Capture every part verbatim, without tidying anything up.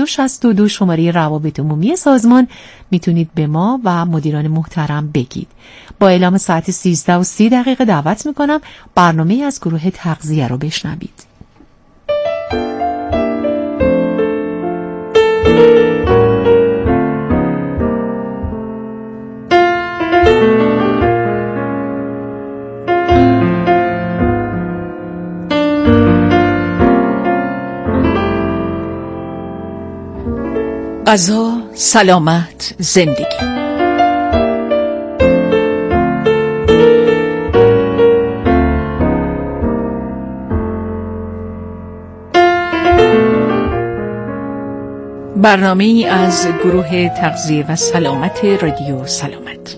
دو شصت و دو شماره روابط عمومی سازمان میتونید به ما و مدیران محترم بگید. با اعلام ساعت سیزده و سی دقیقه دعوت میکنم برنامه از گروه تغذیه رو بشنوید. غذا، سلامت، زندگی. برنامه ای از گروه تغذیه و سلامت رادیو سلامت.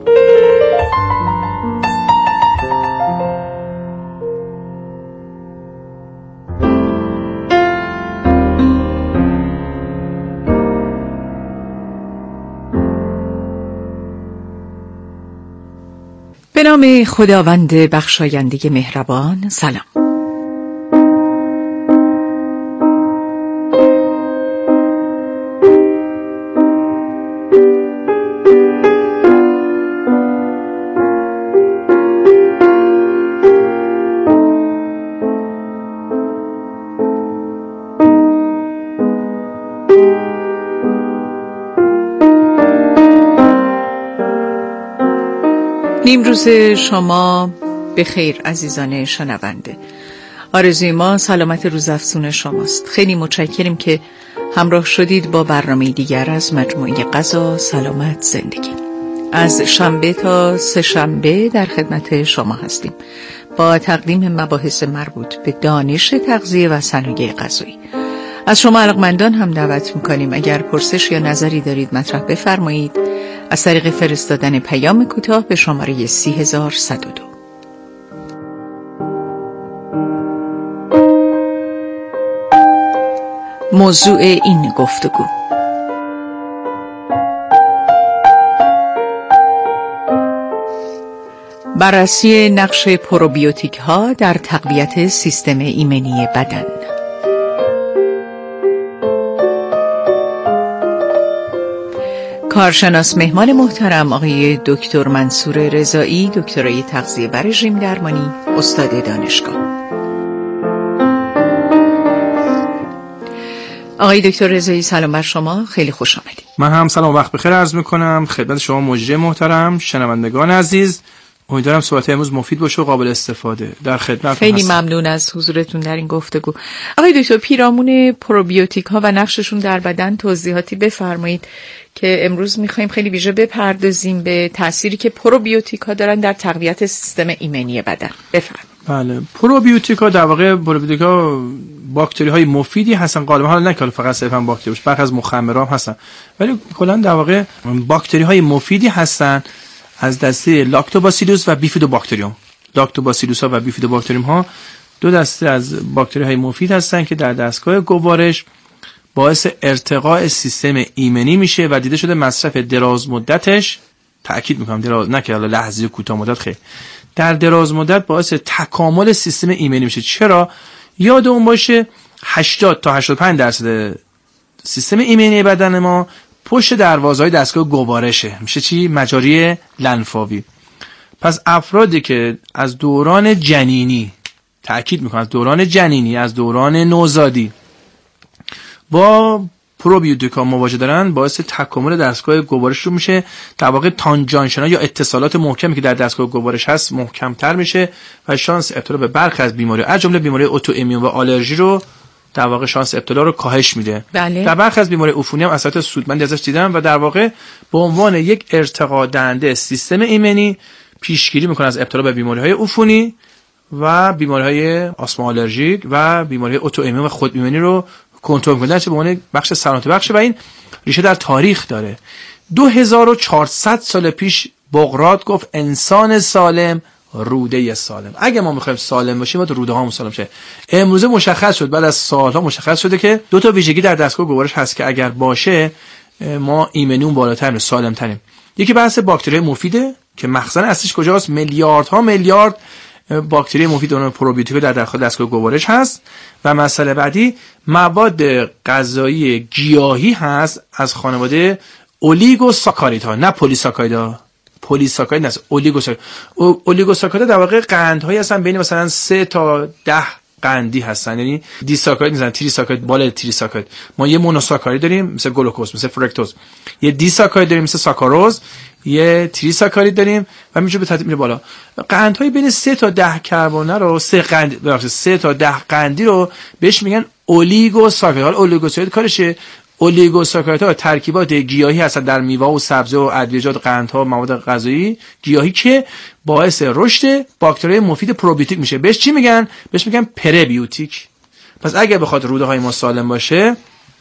به نام خداوند بخشاینده مهربان. سلام. نیمروز شما به خیر عزیزان شنونده. آرزوی ما سلامت روزافزون شماست. خیلی متشکریم که همراه شدید با برنامه دیگر از مجموعه غذا، سلامت، زندگی. از شنبه تا سه شنبه در خدمت شما هستیم با تقدیم مباحث مربوط به دانش تغذیه و صنایع غذایی. از شما علاقمندان هم دعوت میکنیم اگر پرسش یا نظری دارید مطرح بفرمایید از طریق فرستادن پیام کوتاه به شماره سی هزار و صد و دو. موضوع این گفتگو: بررسی نقش پروبیوتیک ها در تقویت سیستم ایمنی بدن. کارشناس مهمان محترم آقای دکتر منصور رضایی، دکترای تغذیه و رژیم درمانی، استاد دانشگاه. آقای دکتر رضایی سلام بر شما، خیلی خوش آمدید. من هم سلام و وقت بخیر عرض میکنم خدمت شما مجری محترم، شنوندگان عزیز. امیدوارم صحبت امروز مفید باشه و قابل استفاده. در خدمتتون خیلی ممنون از حضورتون در این گفتگو. آقای دکتر پیرامون پروبیوتیک ها و نقششون در بدن توضیحاتی بفرمایید که امروز میخوایم خیلی ویژه بپردازیم به تأثیری که پروبیوتیک ها دارن در تقویت سیستم ایمنی بدن. بفرمایید. بله، پروبیوتیک ها در واقع پروبیوتیک ها باکتری های مفیدی هستن. غالبا حالا نه که فقط صرفا باکتری باشه، برخی از مخمرها هم هستن، ولی کلا در واقع باکتری های مفیدی هستن از دسته لاکتوباسیلوس و بیفیدوباکتریوم. لاکتوباسیلوس ها و بیفیدوباکتریوم ها دو دسته از باکتری های مفید هستن که در دستگاه گوارش باعث ارتقاء سیستم ایمنی میشه و دیده شده مصرف دراز مدتش، تأکید میکنم دراز، نه که لحظی و کوتاه مدت، خیلی در دراز مدت باعث تکامل سیستم ایمنی میشه. چرا؟ یادمون باشه هشتاد تا هشتاد و پنج درصد سیستم ایمنی بدن ما پشت دروازه‌های دستگاه گوارشه، میشه چی؟ مجاری لنفاوی. پس افرادی که از دوران جنینی، تأکید میکنم از دوران جنینی، از دوران نوزادی با پروبیوتیکا مواجه دارن، باعث تکامل دستگاه گوارش رو میشه. در واقع تانجانشن‌ها یا اتصالات محکمی که در دستگاه گوارش هست محکم‌تر میشه و شانس ابتلا به برخی از بیماری از جمله بیماری اتوایمون و آلرژی رو در واقع شانس ابتلا رو کاهش میده. بله. در برخی از بیماری عفونی هم اثرات سودمندی ازش دیدم و در واقع به عنوان یک ارتقا دهنده سیستم ایمنی پیشگیری میکنه از ابتلا به بیماری‌های عفونی و بیماری‌های آسما آلرژیک و بیماری‌های اتوایمون و خود ایمنی رو کنترل میکنه. چه به عنوان بخش سلامت بخش و این ریشه در تاریخ داره. دو هزار و چهارصد سال پیش بقراط گفت انسان سالم روده سالم. اگه ما میخوایم سالم باشیم باید روده هامون سالم شه. امروزه مشخص شد، بعد از سالها مشخص شده که دو تا ویژگی در دستگاه گوارش هست که اگر باشه ما ایمنیمون بالاتر، سالم تریم. یکی بحث باکتری مفیده که مخزن اصلیش کجاست؟ میلیاردها میلیارد باکتری مفید اون پروبیوتیک در داخل دستگاه گوارش هست. و مسئله بعدی مواد غذایی گیاهی هست از خانواده اولیگوساکاریدها، نه پلیساکاریدها. پلیساکارید نیست، اولیگوساکارید. اولیگوساکارید در واقع قندهایی هستن بین مثلا سه تا ده قندی هستن، یعنی دیساکارید نیستن، تریساکارید بالای تریساکارید. ما یه مونوساکارید داریم مثل گلوکوز، مثل فرکتوز، یه دیساکارید داریم مثل ساکاروز، یه تریساکارید داریم و میشه به ترتیب میره بالا. قندهای بین سه تا ده کربونه رو سه قند ببخشید سه تا ده قندی رو بهش میگن اولیگوساکارید. حالا اولیگوساکارید کارشه اولیگوساکاریدها ترکیبات گیاهی هستند در میوه و سبزی و ادویه‌جات، قندها، مواد غذایی گیاهی که باعث رشد باکتریای مفید پروبیوتیک میشه. بهش چی میگن؟ بهش میگن پربیوتیک. پس اگه بخواد روده های ما سالم باشه،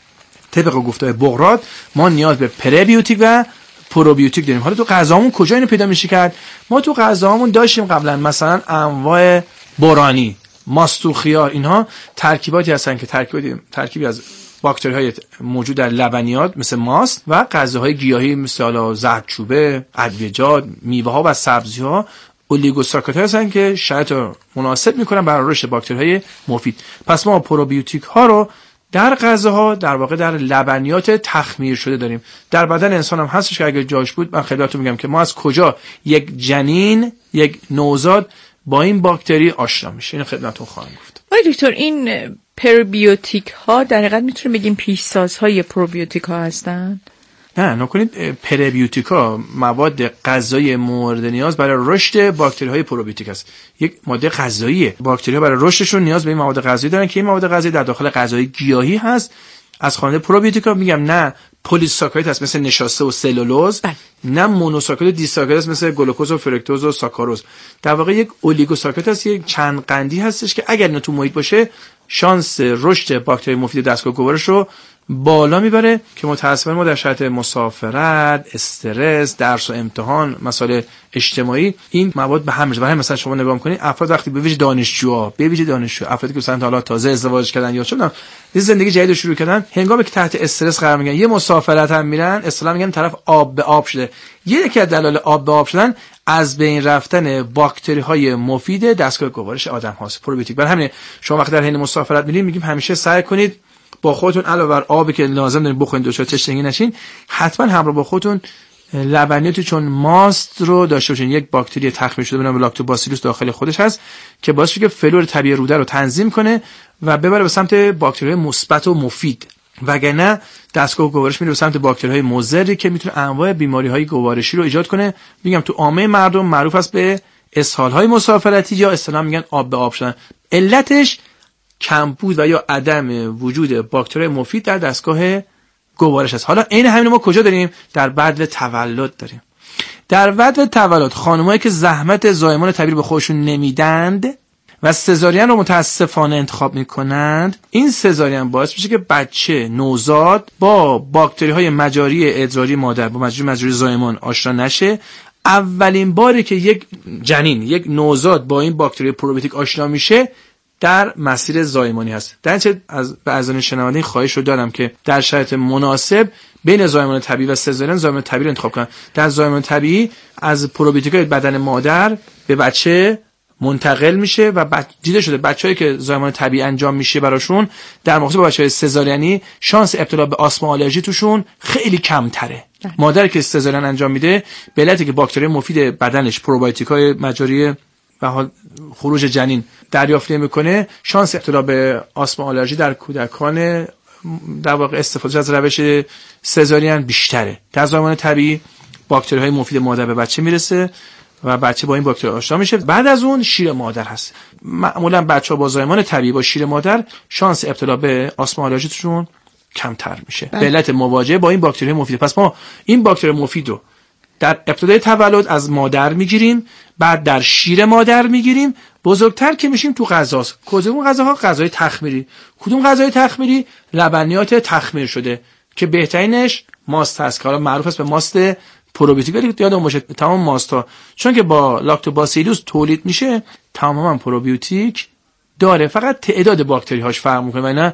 طبق گفته بقراط، ما نیاز به پربیوتیک و پروبیوتیک داریم. حالا تو غذامون کجا اینو پیدا میشه کرد؟ ما تو غذامون داشتیم قبلا، مثلا انواع بورانی، ماست و خیار، اینها ترکیباتی هستن که ترکیبی ترکیبی از باکتری‌های موجود در لبنیات مثل ماست و غذاهای گیاهی مثل زردچوبه، ادویه‌جات، میوه‌ها و سبزی‌ها اولیگوساکاریدها هستن که شرایط مناسب می‌کنن برای رشد باکتری‌های مفید. پس ما پروبیوتیک‌ها رو در غذاها در واقع در لبنیات تخمیر شده داریم. در بدن انسان هم هستش که اگه جاش بود من خیلیاتون میگم که ما از کجا یک جنین، یک نوزاد با این باکتری آشنا میشه. اینو خدمتتون خواهم گفت. آقای دکتر، این پروبیوتیک ها در حقیقت میتونه بگیم پیشسازهای پروبیوتیک ها هستن؟ نه، نکنید. پربیوتیک ها مواد غذایی مورد نیاز برای رشد باکتری های پروبیوتیک است. یک ماده غذاییه. باکتری ها برای رشدشون نیاز به این مواد غذایی دارن که این مواد غذایی در داخل غذای گیاهی هست. از خانواده پروبیوتیک ها میگم نه پلیساکارید هست مثل نشاسته و سلولوز، بله. نه مونوساکارید دیساکارید هست مثل گلوکوز و فرکتوز و ساکاروز. در واقع یک اولیگوساکارید هست، یک چند قندی هستش که اگر نه تو محیط باشه شانس رشد باکتری مفید دستگاه گوارش رو بالا میبره که متأسفانه ما در شرایط مسافرت، استرس، درس و امتحان، مسائل اجتماعی این مواد به هم میشه. برای مثلا شما نگاه کنید افراد وقتی به ویژه دانشجوها، به ویژه دانشجو، افرادی که مثلا حالا تازه ازدواج کردن یا چون یه زندگی جدید شروع کردن، هنگامی که تحت استرس قرار میگیرن، یه مسافرت هم میرن، اصطلاحا میگن طرف آب به آب شده. یکی از دلایل آب به آب شدن از بین رفتن باکتری های مفید دستگاه گوارش آدم هاست، پروبیوتیک. برای همین شما وقتی در حین مسافرت میرین میگیم همیشه سعی کنید با خودتون علاوه بر آبی که لازم دارین بخورید دچار تشنگی نشین، حتما همراه با خودتون لبنیاتی چون ماست رو داشته باشین. یک باکتری تخمیر شده به نام لاکتوباسیلوس داخل خودش هست که باعث میشه که فلور طبیعی روده رو تنظیم کنه و ببره به سمت باکتری‌های مثبت و مفید. وگرنه دستگاه گوارش میره به سمت باکتری‌های مضری که میتونه انواع بیماری‌های گوارشی رو ایجاد کنه. میگم تو عامه مردم معروف است به اسهال‌های مسافرتی یا اصطلاحاً میگن آب به آب شدن. علتش کمبود و یا عدم وجود باکتری مفید در دستگاه گوارش است. حالا این همین ما کجا داریم؟ در بدو تولد داریم. در بدو تولد خانمایی که زحمت زایمان طبیعی به خودشون نمیدند و سزارین رو متاسفانه انتخاب میکنند، این سزارین باعث میشه که بچه نوزاد با باکتری های مجاری ادراری مادر با مجاری مجاری زایمان آشنا نشه. اولین باری که یک جنین، یک نوزاد با این باکتری پروبیوتیک آشنا میشه در مسیر زایمانی هست. در نتیجه از بعضی شنوندگان خواهش رو دارم که در شرایط مناسب بین زایمان طبیعی و سزارین زایمان طبیعی رو انتخاب کنن. در زایمان طبیعی از پروبیوتیک‌های بدن مادر به بچه منتقل میشه و بعد دیده شده بچه‌ای که زایمان طبیعی انجام میشه براشون در مقایسه با بچه‌های سزارینی شانس ابتلا به آسما آلرژی توشون خیلی کمتره. مادر که سزارین انجام میده به علتی که باکتری مفید بدنش پروبیوتیک‌های مجاری و حال خروج جنین دریافت نمی‌کنه، شانس ابتلا به آسما آلرژی در کودکان در واقع استفاده از روش سزارین بیشتره. در زایمان طبیعی باکتری‌های مفید مادر به بچه میرسه و بچه با این باکتری آشنا میشه. بعد از اون شیر مادر هست. معمولا بچه‌ها با زایمان طبیعی با شیر مادر شانس ابتلا به آسما آلرژی توشون کمتر میشه به علت مواجهه با این باکتری مفید. پس ما این باکتری مفید رو در ابتدای تولد از مادر میگیریم، بعد در شیر مادر میگیریم، بزرگتر که میشیم تو غذاست. کدوم غذاها؟ غذای تخمیری. کدوم غذای تخمیری؟ لبنیات تخمیر شده که بهترینش ماست هست که حالا معروف است به ماست پروبیوتیک. ولی یادمون باشه تمام ماست‌ها چون که با لاکتوباسیلوس تولید میشه تماما پروبیوتیک داره، فقط تعداد باکتری هاش فرق میکنه و نه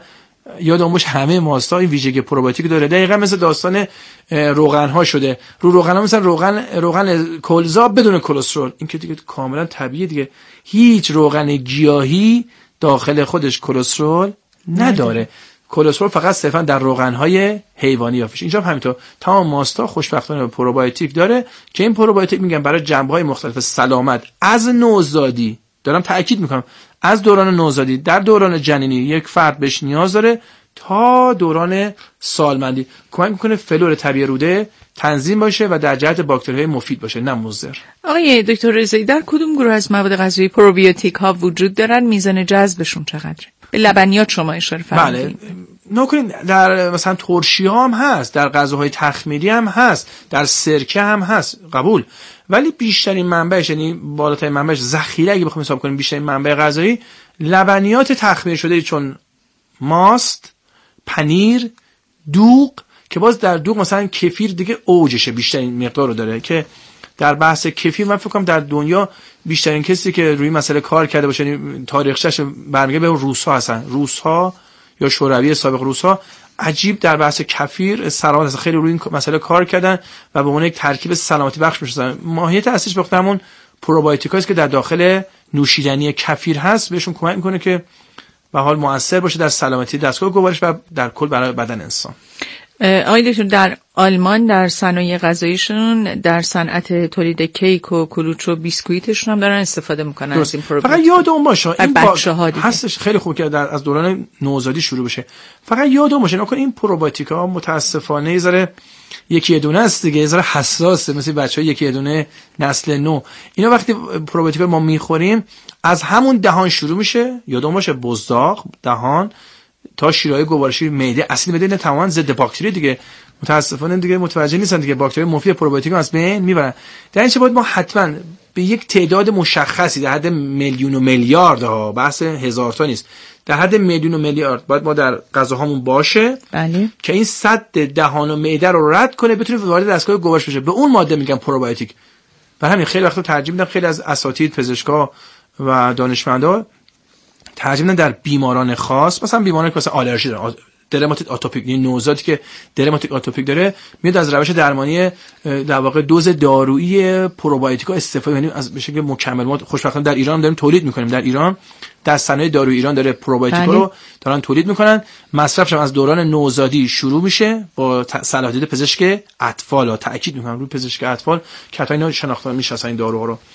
یادمون باشه همه ماستا این ویژگی پروبیوتیک داره. دقیقاً مثل داستان روغن ها شده. رو روغن ها مثلا روغن روغن کلزا بدون کلسترول، این که دیگه کاملا طبیعیه دیگه. هیچ روغن گیاهی داخل خودش کلسترول نداره. کلسترول فقط صرفا در روغن‌های حیوانی یافت. اینجا هم همینطور تمام ماستا خوشبختانه پروبیوتیک داره که این پروبیوتیک میگن برای جنبه‌های مختلف سلامت از نوزادی، دارم تاکید میکنم، از دوران نوزادی در دوران جنینی یک فرد بهش نیاز داره تا دوران سالمندی، کمک میکنه فلور طبیعی روده تنظیم باشه و در جهت باکتری‌های مفید باشه نه مضر. آقای دکتر رضایی، در کدوم گروه از مواد غذایی پروبیوتیک ها وجود دارن؟ میزان جذبشون چقدره؟ به لبنیات شما اشاره فرمودید. بله، نکنین در مثلا ترشی ها هم هست، در غذاهای تخمیری هم هست، در سرکه هم هست، قبول. ولی بیشترین منبعش، یعنی بالاترین منبعش، ذخیره اگه بخوام حساب کنیم بیشترین منبع غذایی لبنیات تخمیر شده، چون ماست، پنیر، دوغ، که باز در دوغ مثلا کفیر دیگه اوجشه، بیشترین مقدار رو داره. که در بحث کفیر من فکر کنم در دنیا بیشترین کسی که روی مسئله کار کرده باشه، یعنی تاریخچه‌اش برمیگرده به روس‌ها هستن، روس‌ها یا شوروی سابق روس‌ها عجیب در بحث کفیر سلامت خیلی روی این مسئله کار کردن و به عنوان یک ترکیب سلامتی بخش می‌شدن. ماهیت اصلیش به خاطر همون پروبیوتیکایی است که در داخل نوشیدنی کفیر هست، بهشون کمک می‌کنه که به حال مؤثر باشه در سلامتی دستگاه گوارش و در کل برای بدن انسان. آقای دکتر، در آلمان در صنایع غذاییشون در صنعت تولید کیک و کلوچ و بیسکویتشون هم دارن استفاده میکنن از این پروبیوتیک. فقط یادمون باشه این بچه‌ها هستش، خیلی خوب که در از دوران نوزادی شروع بشه. فقط یادمون باشه نکن این پروبیوتیک‌ها متاسفانه یه ذره یکی یه دونه است دیگه، یه ذره حساسه، مثل بچه‌ها یکی یه دونه نسل نو. اینا وقتی پروبیوتیکا ما میخوریم از همون دهان شروع میشه، یادمون باشه بزداق، دهان تا شیرهای گوارشی، معده، اصلی معده، نه تماما ضد باکتری دیگه. متاسفانه دیگه متوجه نیستن دیگه باکتری مفید پروبیوتیک از بین میبرن. در این چه باید ما حتما به یک تعداد مشخصی در حد میلیون و میلیارد ها، بحث هزار تا نیست، در حد میلیون و میلیارد باید ما در غذاهامون باشه. بله. که این سد دهان و معده رو رد کنه، بتونه وارد دستگاه گوارش بشه. به اون ماده میگن پروبیوتیک. و همین خیلی وقتا ترجیح میدن، خیلی از اساتید، پزشکا و دانشمندا ترجیح میدن در بیماران خاص، مثلا بیمارانی که مثلا آلرژی دارن، درماتیت آتوپیک، این نوزادی که درماتیت آتوپیک داره، میاد از روش درمانی در واقع دوز دارویی پروبیوتیکا استفاده، یعنی از به شکل مکمل. ما خوشبختانه در ایران داریم تولید میکنیم، در ایران در صنایع دارویی ایران داره پروبیوتیکا رو دارن تولید میکنن. مصرفش هم از دوران نوزادی شروع میشه با صلاحیت پزشک اطفال. تاکید میکنم روی پزشک اطفال که حتی اینا شناخته میشن این داروها رو.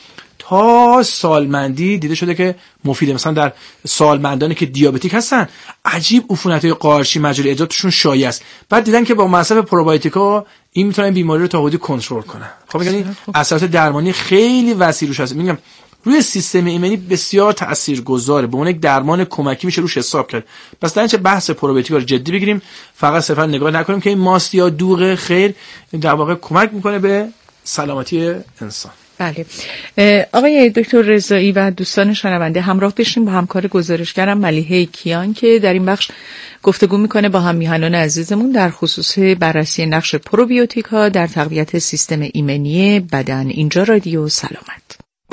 تا سالمندی دیده شده که مفیده. مثلا در سالمندانی که دیابتیک هستن عجیب عفونت‌های قارچی مجاری ادرارشون شایع است، بعد دیدن که با مصرف پروبیوتیکا این میتونن این بیماری رو تا حدودی کنترل کنن. خب یعنی اثرات درمانی خیلی وسیع روش هست. میگم روی سیستم ایمنی بسیار تاثیرگذاره، به اون یک درمان کمکی میشه روش حساب کرد. پس در اینجا بحث پروبیوتیکا رو جدی بگیریم، فقط صرفا نگاه نکنیم که این ماست یا دوغ خیر در واقع کمک میکنه به سلامتی انسان. بله. آقای دکتر رضایی و دوستان شنونده، همراه بشیم با همکار گزارشگرم ملیحه کیان که در این بخش گفتگو میکنه با هم میهنان عزیزمون در خصوص بررسی نقش پروبیوتیکا در تقویت سیستم ایمنی بدن. اینجا رادیو سلامت.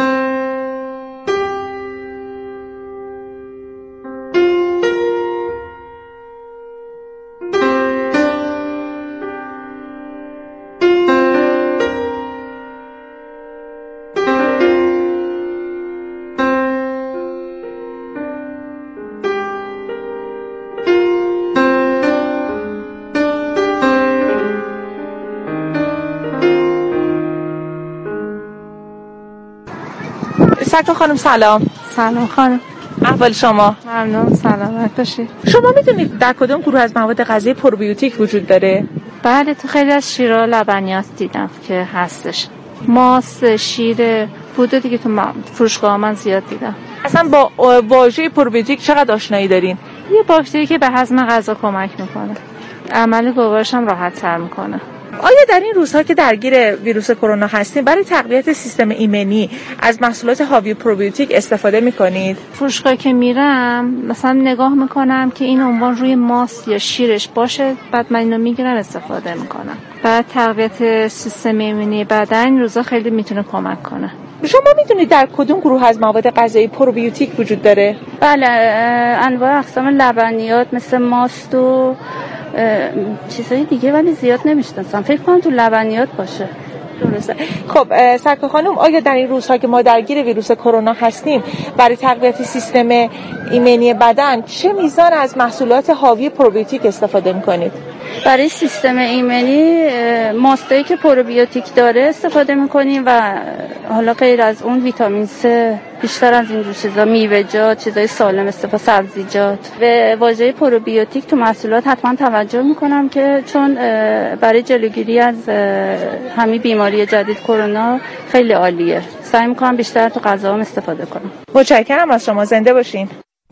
سرکار خانم سلام. سلام خانم. احوال شما؟ ممنون، سلامت باشید. شما میدونید در کدام گروه از مواد غذایی پروبیوتیک وجود داره؟ بله، تو خیلی از شیرها لبنیات دیدم که هستش. ماست، شیر، بوده دیگه، تو فروشگاه من زیاد دیدم. اصلا با واژه پروبیوتیک چقدر آشنایی دارین؟ یه باکتری که به هضم غذا کمک میکنه، عمل گوارش هم راحت تر میکنه. آیا در این روزها که درگیر ویروس کرونا هستیم برای تقویت سیستم ایمنی از محصولات حاوی پروبیوتیک استفاده میکنید؟ فروشگاه که میرم مثلا نگاه میکنم که این عنوان روی ماست یا شیرش باشه، بعد من اینو میگیرم استفاده میکنم. بعد تقویت سیستم ایمنی بدن این روزها خیلی میتونه کمک کنه. شما میدونید در کدوم گروه از مواد غذایی پروبیوتیک وجود داره؟ بله، انواع اقسام لبنیات مثل ماست و چیزهای دیگه ولی زیاد نمیشناسم. فکر کنم تو لبنیات باشه. درسته. خب سرکار خانم، آیا در این روزها که ما درگیر ویروس کرونا هستیم برای تقویت سیستم ایمنی بدن چه میزان از محصولات حاوی پروبیوتیک استفاده میکنید؟ برای سیستم ایمنی ماستایی که پروبیوتیک داره استفاده میکنیم و حالا غیر از اون ویتامین سه، بیشتر از این چیزا، میوه‌جات، چیزای سالم استفاده، سبزیجات. و واژه پروبیوتیک تو محصولات حتما توجه میکنم که چون برای جلوگیری از همین بیماری جدید کرونا خیلی عالیه. سعی میکنم بیشتر تو غذاام استفاده کنم. متشکرم از شما، زنده باشین.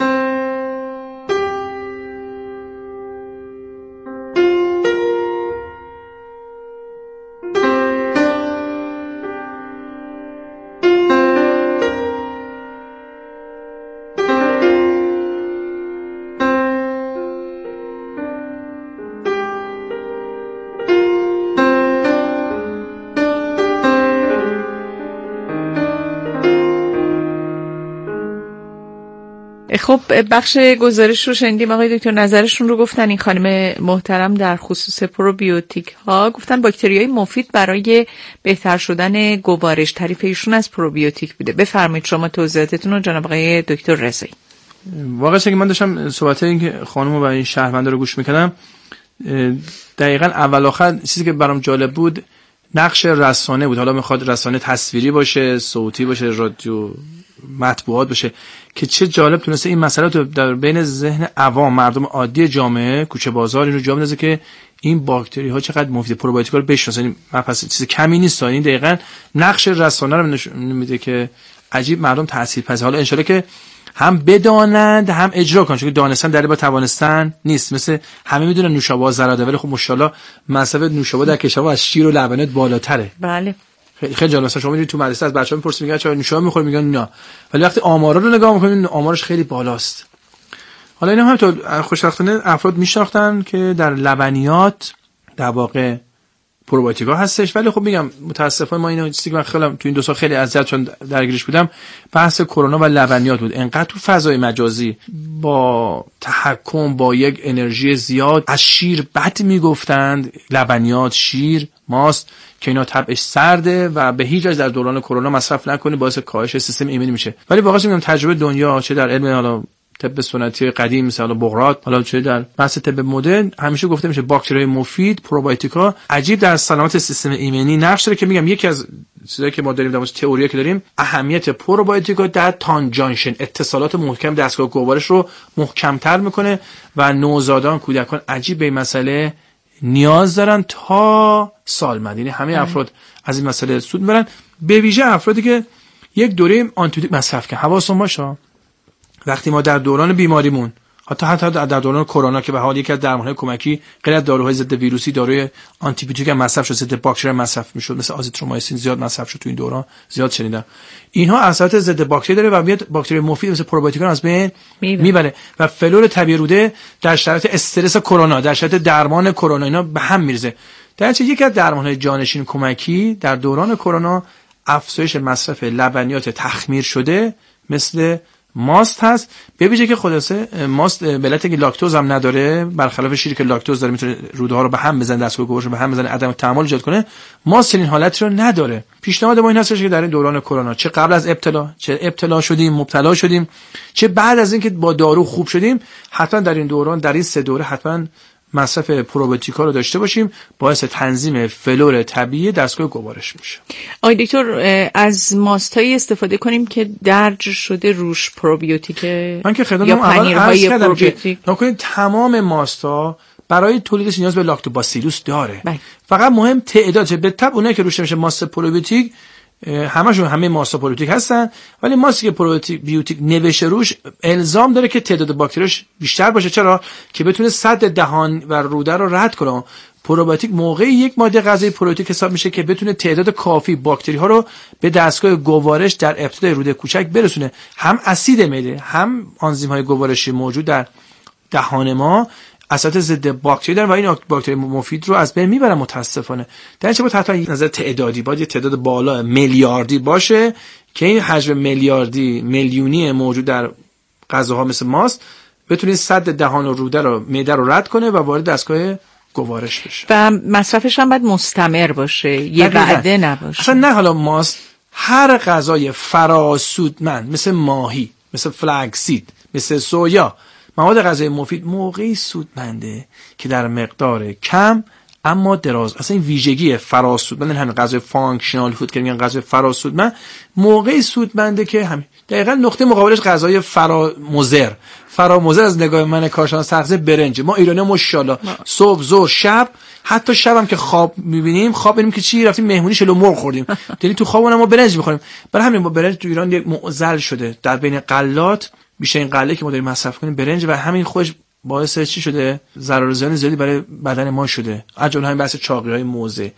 خب بخش گزارش رو شنیدیم. آقای دکتر نظرشون رو گفتن. این خانم محترم در خصوص پروبیوتیک ها گفتن باکتریای مفید برای بهتر شدن گوارش. تعریف ایشون از پروبیوتیک بوده. بفرمایید شما توضیحاتتون رو جناب آقای دکتر رضایی. واقعا که من داشتم صحبت این که خانم و این شهروندا رو گوش میکردم، دقیقاً اول آخر چیزی که برام جالب بود نقش رسانه بود. حالا میخواد رسانه تصویری باشه، صوتی باشه، رادیو، مطبوعات باشه، که چه جالب تونسته این مسئله رو در بین ذهن عوام، مردم عادی جامعه، کوچه بازار اینو جا بندازه که این باکتری ها چقدر مفید، پروبیوتیکا رو بشناسن. پس چیز کمی نیست. این دقیقاً نقش رسانه رو نشون میده که عجیب مردم تاثیرپذیر. حالا ان شاءالله که هم بدانند هم اجرا کنن، چون دانستن در با توانستن نیست. مثل همه میدونن نوشابه ضرره، ولی خب ماشاءالله مصرف نوشابه در کشور از شیر و لبنیات بالاتره. بله. خیلی خیلی جالب. مثلا شما میرید تو مدرسه از بچه‌ها میپرسید میگن چرا نوشابه میخوری، میگن نه، ولی وقتی آمارا رو نگاه میکنید آمارش خیلی بالاست. حالا اینا هم تو خوشبختانه افراد میشناختن که در لبنیات در واقع پروبیوتیکا هستش. ولی خب میگم متاسفانه ما اینو چیزی که من خیلی تو این دو سال خیلی اذیت چون درگیرش بودم، بحث کرونا و لبنیات بود. انقدر تو فضای مجازی با تحکم، با یک انرژی زیاد از شیر بد میگفتند، لبنیات، شیر، ماست، که اینا طبعش سرده و به هیچ وجه در دوران کرونا مصرف نکنی، باعث کاهش سیستم ایمنی میشه. ولی واقعا میگم تجربه دنیا، چه در علم حالا طب سنتی قدیم مثلا بغرات، حالا چه در بحث طب مدرن، همیشه گفته میشه باکتریای مفید، پروبیوتیکا عجیب در سلامت سیستم ایمنی نقش داره. که میگم یکی از چیزایی که ما داریم در مورد تئوری که داریم، اهمیت پروبیوتیکا در تانجانشن، اتصالات محکم دستگاه گوارش رو محکم‌تر میکنه و نوزادان، کودکان عجیب به این مسئله نیاز دارن تا سالمند. یعنی همه افراد از این مسئله سود میبرن، به ویژه افرادی که یک دوره آنتیبیوتیک مصرف کردن. حواستون باشه وقتی ما در دوران بیماریمون، حتی حتی در دوران کرونا که به حال یکی از درمان‌های کمکی غیر از داروهای ضد ویروسی، داروی آنتی بیوتیک هم مصرف شد، ضد باکتری مصرف میشد، مثل آزیترومایسین زیاد مصرف شد تو این دوران، زیاد شنیدم. اینها اثرات ضد باکتری داره و میاد باکتری مفید مثل پروبیوتیکا از بین میبره و فلور طبیعی روده در شرایط استرس کرونا، در شرایط درمان کرونا اینا به هم میریزه. در نتیجه یکی از درمان‌های جانشین کمکی در دوران کرونا افزایش مصرف لبنیات تخمیر شده مثل ماست هست. به ویژه که خلاصه ماست به علت که لاکتوز هم نداره، برخلاف شیری که لاکتوز داره میتونه روده ها رو به هم بزنه، دستگاه گوارش رو به هم بزنه، عدم تعامل ایجاد کنه. ماست این حالت رو نداره. پیشنهاد ما این هستش که در این دوران کرونا، چه قبل از ابتلا، چه ابتلا شدیم، مبتلا شدیم، چه بعد از اینکه با دارو خوب شدیم، حتما در این دوران، در این سه دوره حتما مصرف پروبیوتیکا رو داشته باشیم. باعث تنظیم فلور طبیعی دستگاه گوارش میشه. آقای دکتر، از ماستایی استفاده کنیم که درج شده روش پروبیوتیک من که خدمتتون اول عرض کردم که نکنید تمام ماستا برای تولیدش نیاز به لاکتوباسیلوس داره. بای. فقط مهم تعداد. به تبع اونایی که روش نمیشه ماست پروبیوتیک، همشون همه ماستا پروبیوتیک هستن، ولی ماستی که پروبیوتیک نوشته روش الزام داره که تعداد باکتریاش بیشتر باشه. چرا؟ که بتونه سد دهان و روده رو رد کنه. پروبیوتیک موقعی یک ماده غذایی پروبیوتیک حساب میشه که بتونه تعداد کافی باکتری ها رو به دستگاه گوارش در ابتدای روده کوچک برسونه. هم اسید معده، هم آنزیم های گوارشی موجود در دهان ما اثرات ضد باکتری دارن و این باکتری مفید رو از بین میبرن متاسفانه. در چه با تحت نظر تعدادی باید یه تعداد بالا میلیاردی باشه که این حجم میلیاردی میلیونی موجود در غذاها مثل ماست بتونه سد دهان و روده رو معده رو رد کنه و وارد دستگاه گوارش بشه و مصرفش هم باید مستمر باشه، یه وعده نباشه. اصلا نه حالا ماست، هر غذای فراسودمند مثل ماهی، مثل فلکسید، مثل سویا، مواد غذایی مفید موقعی سودمنده که در مقدار کم اما دراز. اصلا این ویژگی فراسودمند، همین غذای فانکشنال فود که میگن غذای فراسودمند، موقعی سودمنده که همین دقیقاً نقطه مقابلش غذای فرامضر. فرامضر از نگاه من کارشناس تغذیه برنج. ما ایرانی ماشاءالله صبح ظهر شب، حتی شبم که خواب میبینیم، خواب ببینیم که چی رفتیم مهمونی شلو مرغ خوردیم، یعنی تو خوابمون ما برنج میخوریم. برای همین ما برنج تو ایران یک معضل شده در بین غلات، بیشتر این غله که ما داریم مصرف کنیم برنج و همین خودش باعث چی شده؟ ضرر و زیان زیادی برای بدن ما شده. از جمله همین بحث چاقی‌های موزه.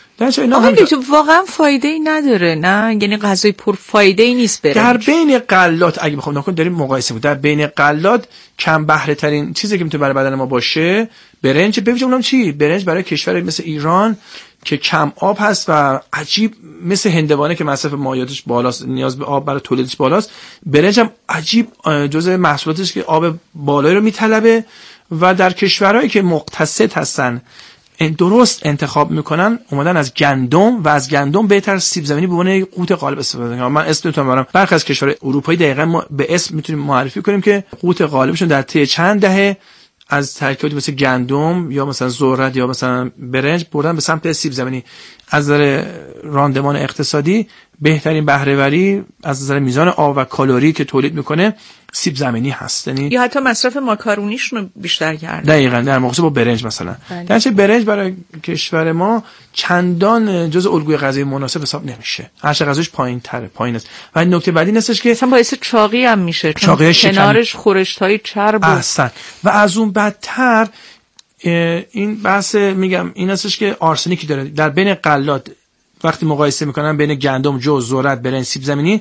آقا تو واقعا فایده ای نداره، نه؟ یعنی غذای پر فایده ای نیست برنج. در بین غلات اگه بخوام نکنیم داریم مقایسه بود، در بین غلات کم بهره ترین چیزی که میتونه برای بدن ما باشه برنج. ببینید اونم چی؟ برنج برای کشور مثل ایران که کم آب هست و عجیب، مثل هندوانه که مصرف مایعاتش بالاست، نیاز به آب برای تولیدش بالاست، برنج هم عجیب جزء محصولاتش که آب بالایی رو میطلبه و در کشورهایی که مقتصد هستن درست انتخاب میکنن اومدن از گندم و از گندم بهتر سیب زمینی به عنوان قوت غالب استفاده میکنن. من اسم نمیتونم ببرم، برخی از کشورهای اروپایی دقیقاً ما به اسم میتونیم معرفی کنیم که قوت غالبشون در طی چند دهه از ترکیباتی مثل گندم یا مثلا ذرت یا مثلا برنج بردن به سمت سیب زمینی. از نظر راندمان اقتصادی بهترین بهره وری از نظر میزان آب و کالری که تولید میکنه سیب زمینی هست. یعنی یا حتی مصرف ماکارونیشون رو بیشتر کرده. دقیقاً در مقایسه با برنج مثلا. در چه برنج برای کشور ما چندان جزء الگوی غذایی مناسب حساب نمیشه. ارزش غذایش پایین‌تره، پایین است. و نکته بعدی هستش که مثلا باعث چاقی هم میشه، چون کنارش خورشت‌های چرب اصلا. و از اون بدتر این بحث میگم این هستش که آرسنیکی داره در بین غلات. وقتی مقایسه میکنن بین گندم، جو، ذرت، برنج، سیب زمینی،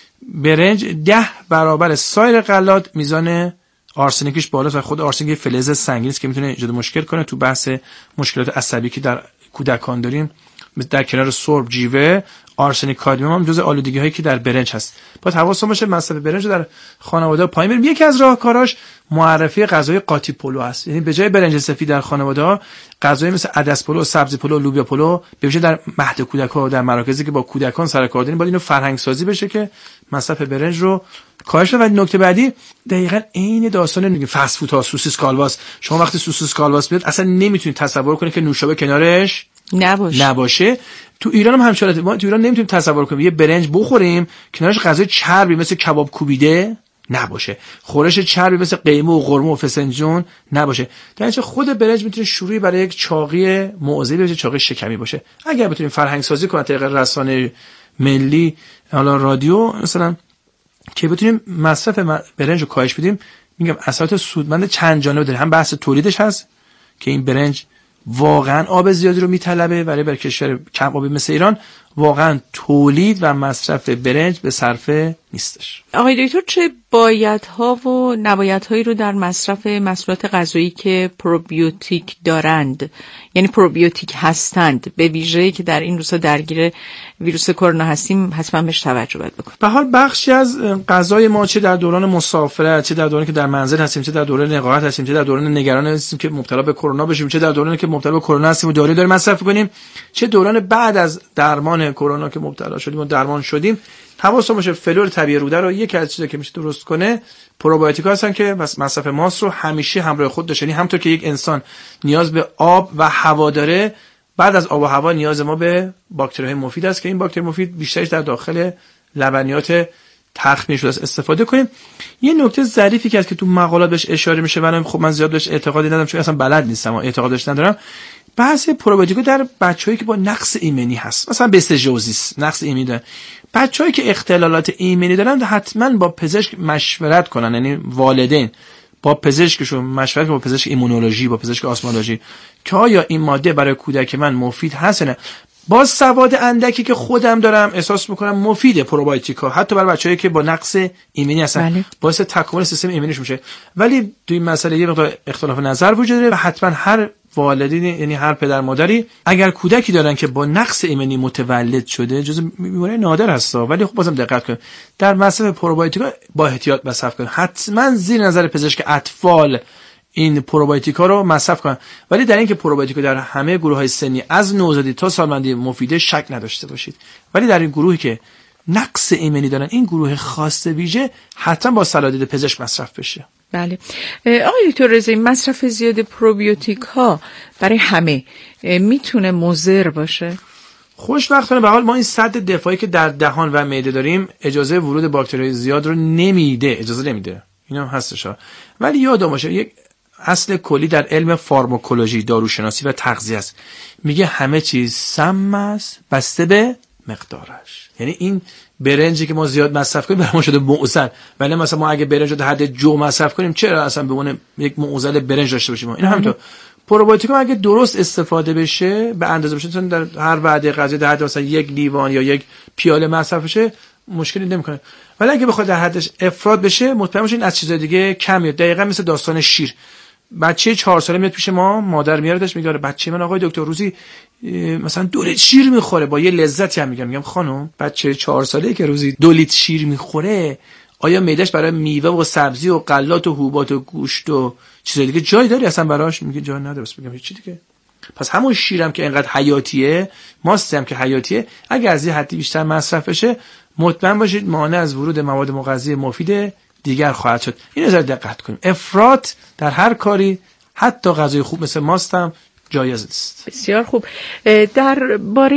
برنج ده برابر سایر غلات میزان آرسنیکش بالاست و خود آرسنیک فلز سنگین است که میتونه ایجاد مشکل کنه تو بحث مشکلات عصبی که در کودکان داریم. در کنار سرب، جیوه، آرسنیک کادمیوم هم جزء آلودگی هایی که در برنج هست. باید حواستون باشه مصرف برنج در خانواده پایین بریم. یکی از راهکاراش معرفی غذای قاطی پلو است. یعنی به جای برنج سفید در خانواده ها غذای مثل عدس پلو، سبزی پلو، لوبیا پلو به ویژه در مهد کودک‌ها و در مراکزی که با کودکان سر کار داریم باید اینو فرهنگ سازی بشه که مصرف برنج رو کاهش بده. و نکته بعدی دقیقاً عین داستان میگه فست فود ها، سوسیس کالباس. شما وقتی سوسیس کالباس بیاد اصلا نمیتونید تصور کنید که نوشابه کنارش نباشه. نباشه. تو ایران هم همچنانه. ما تو ایران نمیتونیم تصور کنیم یه برنج بخوریم کنارش غذای چربی مثل کباب کوبیده نباشه، خورش چربی مثل قیمه و قرمه و فسنجون نباشه. در نتیجه خود برنج میتونه شروعی برای یک چاقی معضلی بشه، چاقی شکمی باشه. اگر بتونیم فرهنگ سازی کنیم طریق رسانه ملی، حالا رادیو مثلا، که بتونیم مصرف برنج رو کاهش بدیم، میگم اثرات سودمند چند جانبه داره. هم بحث تولیدش هست که این برنج واقعا آب زیادی رو میطلبه، ولی برای کشور کم آبی مثل ایران واقعا تولید و مصرف برنج به صرفه نیستش. آقای دکتر چه بایدها و نبایدهایی رو در مصرف محصولات غذایی که پروبیوتیک دارند، یعنی پروبیوتیک هستند، به ویژه‌ای که در این روزها درگیر ویروس کرونا هستیم حتما بهش توجه باید بکنیم؟ به حال بخشی از غذای ما چه در دوران مسافرت، چه در دورانی که در منزل هستیم، چه در دوران نقاهت هستیم، چه در دوران نگران هستیم که مبتلا به کرونا بشیم، چه در دورانی که مبتلا به کرونا هستیم و دارو داریم مصرف کنیم، چه دوران بعد از درمان کرونا که مبتلا شدیم و درمان شدیم، حواستون باشه فلور طبیعی روده رو یکی از چیزایی که میشه درست کنه پروبیوتیک‌ها هستن که مصرف ماست رو همیشه همراه خود داشته. یعنی همونطور که یک انسان نیاز به آب و هوا داره، بعد از آب و هوا نیاز ما به باکتری‌های مفید است که این باکتری مفید بیشترش در داخل لبنیات تخمیر شده است استفاده کنیم. یه نکته ظریفی که هست که تو مقالات بهش اشاره میشه، من خب من زیاد بهش اعتقادی ندارم چون اصلا بلد نیستم و اعتقادش ندارم، بحث پروبیوتیک‌ها در بچه‌هایی که با نقص ایمنی هست، مثلا بستژوزیس نقص ایمنی دارن، بچه‌هایی که اختلالات ایمنی دارن حتما با پزشک مشورت کنن. یعنی والدین با پزشکشون مشورت کنن، با پزشک ایمونولوژی، با پزشک آسمولوژی، که آیا این ماده برای کودک من مفید هست نه. باز سواد اندکی که خودم دارم احساس میکنم مفیده پروبیوتیکا، حتی برای بچه‌ای که با نقص ایمنی هستن بله. باعث تکامل سیستم ایمنیش میشه. ولی توی این مسئله یه مقدار اختلاف نظر وجود داره و حتما هر والدین یعنی هر پدر مادری اگر کودکی دارن که با نقص ایمنی متولد شده جزء بیماری نادر هست، ولی خب بازم دقت کنید در مصرف پروبیوتیکا با احتیاط مصرف کنید. حتما زیر نظر پزشک اطفال این پروبیوتیکا رو مصرف کنن، ولی در اینکه پروبیوتیکا در همه گروه‌های سنی از نوزادی تا سالمندی مفیده شک نداشته باشید. ولی در این گروهی که نقص ایمنی دارن، این گروه خاص ویژه، حتما با صلاح‌دید پزشک مصرف بشه. بله. آقای دکتر رضایی، مصرف زیاد پروبیوتیکا برای همه میتونه مضر باشه؟ خوشبختانه به حال ما این سد دفاعی که در دهان و معده داریم اجازه ورود باکتری‌های زیاد رو نمیده، اجازه نمیده. اینا هم هستش ها. ولی یادم باشه یک اصل کلی در علم فارماکولوژی، داروشناسی و تغذیه است، میگه همه چیز سم است بسته به مقدارش. یعنی این برنجی که ما زیاد مصرف کنیم برای ما شده معضل، ولی مثلا ما اگه برنج رو در حد جو مصرف کنیم چرا اصلا به عنوان یک معضل برنج داشته باشیم؟ این همینطور پروبیوتیکا اگه درست استفاده بشه به اندازه بشه، چون در هر وعده غذایی در حد مثلا یک لیوان یا یک پیاله مصرف بشه مشکلی نمیکنه، ولی اگه بخواد در حدش افراد بشه مطمئن باشین از چیزای دیگه کم میاد. دقیقاً مثل داستان شیر، بچه چهار ساله میاد پیش ما، مادر میاردش میگه بچه من آقای دکتر روزی مثلا دو لیتر شیر میخوره، با یه لذتی هم میگم میگم خانم بچه چهار ساله‌ای که روزی دو لیتر شیر میخوره آیا معده‌اش برای میوه و سبزی و غلات و حبوبات و گوشت و چیزای دیگه جای داری اصلا براش؟ میگه جای نداره. بس میگم چی دیگه؟ پس همون شیرم که اینقدر حیاتیه، ماست هم که حیاتیه، اگه از یه حدی بیشتر مصرف بشه مطمئن باشید مانع از ورود مواد مغذی مفید دیگر خواهد شد. این نظر دقت کنیم. افراط در هر کاری، حتی غذای خوب مثل ماست هم جایز است. بسیار خوب. در باره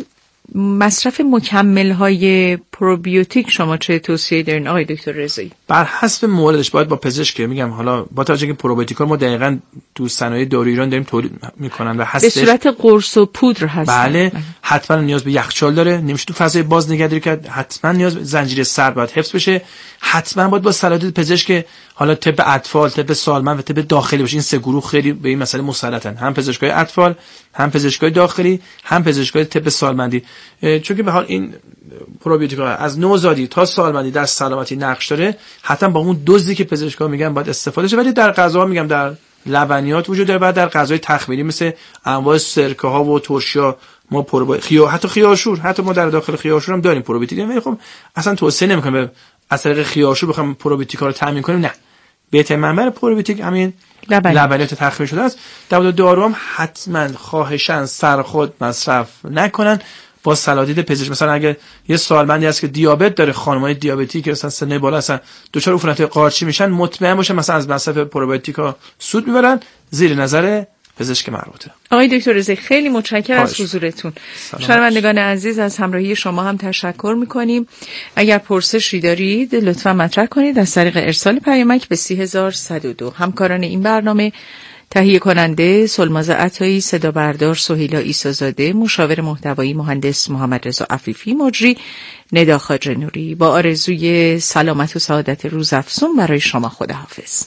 مصرف مکمل‌های پروبیوتیک شما چه توصیه دارین آقای دکتر رضایی؟ بر حسب موردش باید با پزشک، میگم حالا با توجه که پروبیوتیکا ما دقیقاً تو صنایع دارویی ایران داریم تولید میکنن و هستش به صورت قرص و پودر هست. بله، حتما نیاز به یخچال داره، نمیشه تو فضای باز نگهداری کرد، حتما نیاز به زنجیره سرد باید حفظ بشه، حتما باید با صلاحیت پزشک حالا طب اطفال، طب سالمند و طب داخلی باشه. این سه گروه خیلی به این مسئله مسلطن، هم پزشکای اطفال، هم پزشکای داخلی، هم پزشکای طب سالمندی، چون که به حال این پروبیوتیکا از نوزادی تا سالمندی در سلامتی نقش داره. حتما با اون دوزی که پزشکا میگن باید استفاده شه، ولی در غذاها میگم در لبنیات وجود داره، بعد در غذای تخمیری مثل انواع سرکه ها و ترشی‌ها ما پروبیوتیک خیا حتی خیارشور، حتی ما در داخل خیارشور هم داریم پروبیوتیک، ولی خب اصلا توصیه نمی‌کنم از طریق خیارشور بخوام پروبیوتیکا رو تامین کنیم. نه، بهترین منبع پروبیوتیک همین لبنیات تخمیر شده است. در دارو هم حتما خواهشاً سرخود مصرف نکنن، با صلاحیت پزشک. مثلا اگه یه سالمندی هست که دیابت داره، خانمای دیابتی که مثلا سن بالا هستن دچار عفونت قارچی میشن، مطمئن باشه مثلا از مصرف پروبیوتیکا سود میبرن، زیر نظر پزشک مربوطه. آقای دکتر رضایی خیلی متشکرم از حضورتون. شنوندگان عزیز از همراهی شما هم تشکر میکنیم. اگر پرسشی دارید لطفا مطرح کنید از طریق ارسال پیامک به سی هزار و صد و دو. همکاران این برنامه تهیه کننده سلماز عطایی، صدا بردار سهیلا عیسی‌زاده، مشاور محتوایی مهندس محمد رضا عفیفی، مجری ندا خواجه نوری. با آرزوی سلامت و سعادت روزافزون برای شما، خداحافظ.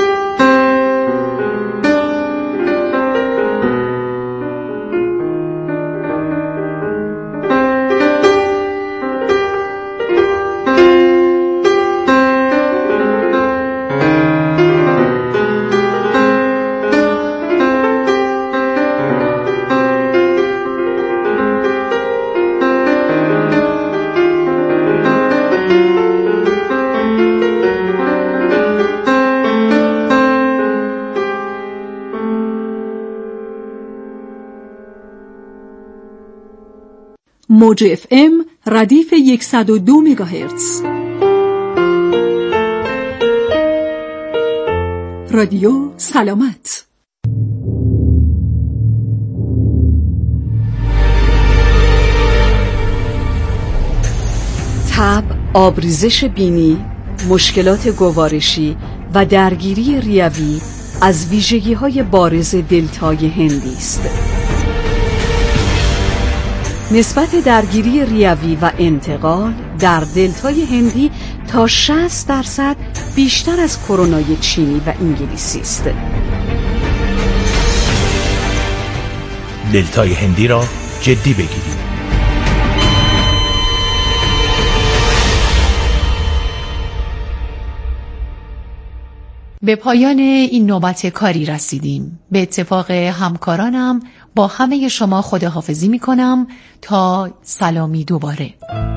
موج اف ام ردیف صد و دو مگاهرتز. رادیو سلامت. تب، آبریزش بینی، مشکلات گوارشی و درگیری ریوی از ویژگی‌های بارز دلتای هندی است. نسبت درگیری ریوی و انتقال در دلتای هندی تا شصت درصد بیشتر از کرونای چینی و انگلیسی است. دلتای هندی را جدی بگیریم. به پایان این نوبت کاری رسیدیم. به اتفاق همکارانم با همه شما خداحافظی می کنم تا سلامی دوباره.